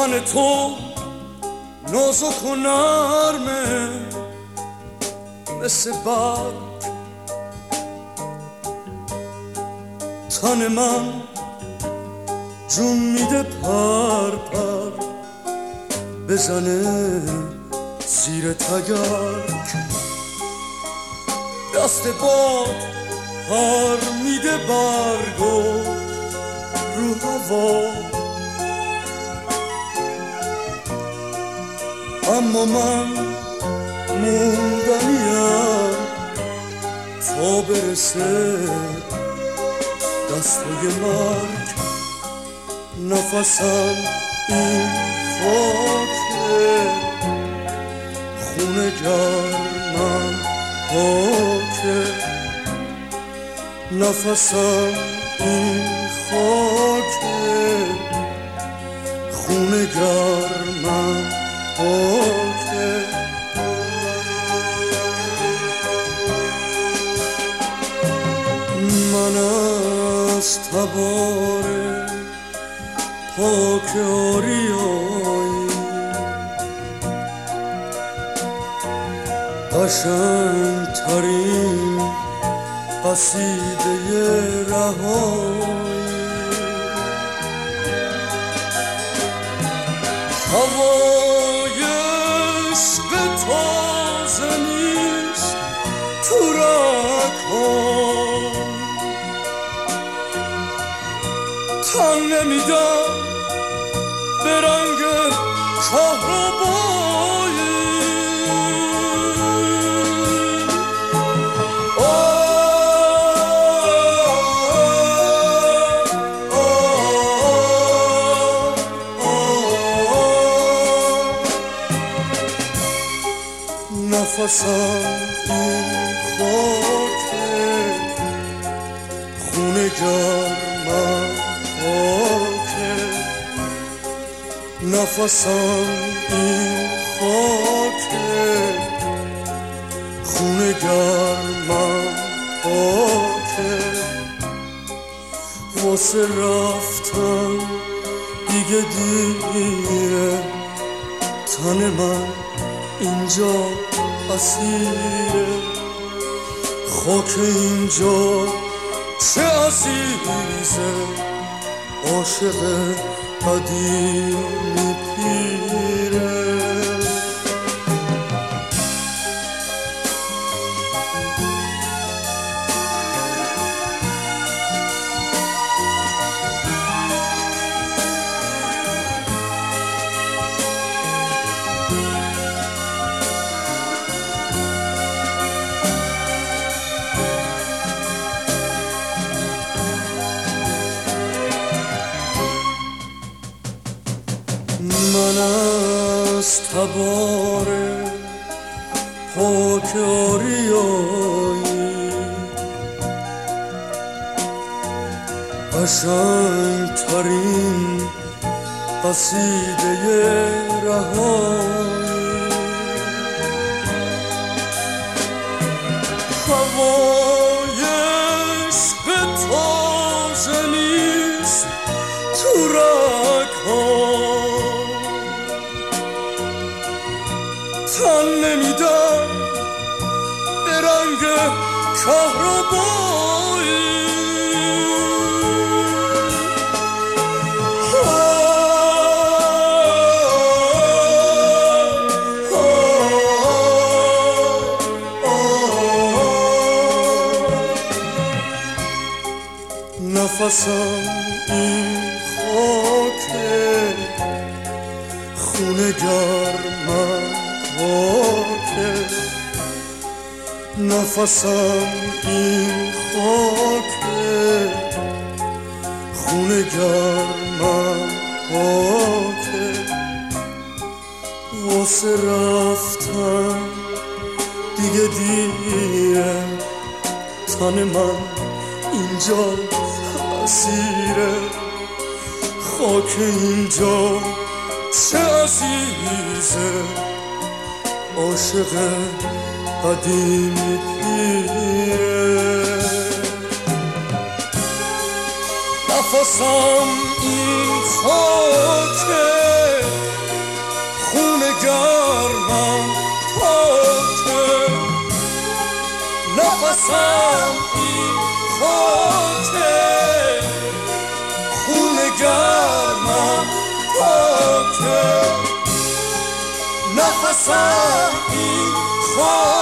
تن تو نازک و نرمه مثل برگ، تن من جون میده پر پر بزنه زیر تگرگ. دست باد پر میده برگو رو هوا، اما من موندنیم تا برسه دستای مرگ. نفسم این خاکه، خونه گرمم پاکه. نفسم این خاکه، خونه گرمم پاکه. من از تبار پاک آریایی قشنگ ترین قصیده رهایی. هوای عشق تازه نیست تو رگ‌هام، تن نمیدم به رنگ کهربایی. نفسم این خاکه، خونه گرمم پاکه. نفسم این خاکه، خونه گرمم پاکه. واسه رفتن دیگه دیره، تن من اینجا اسیره. خاک اینجا چه عزیزه، عاشق قدیمی پیره. من از تبار پاک آریایی قشنگ ترین قصیده رهایی. هوای عشق تازه نیست تو رگ‌هام، تن نمیدم به رنگ کهربایی. نفسم این خاکه، خونه گرمم پاکه. نفسم این خاکه، خونه گرمم پاکه. واسه رفتن دیگه دیره، تن من اینجا اسیره. خاک اینجا چه عزیزه، عاشق قدیمی پیره. نفسم این خاکه، گرمم پاکه، نفسم این خاکه، خون گرمم پاکه، نفسم این خاکه.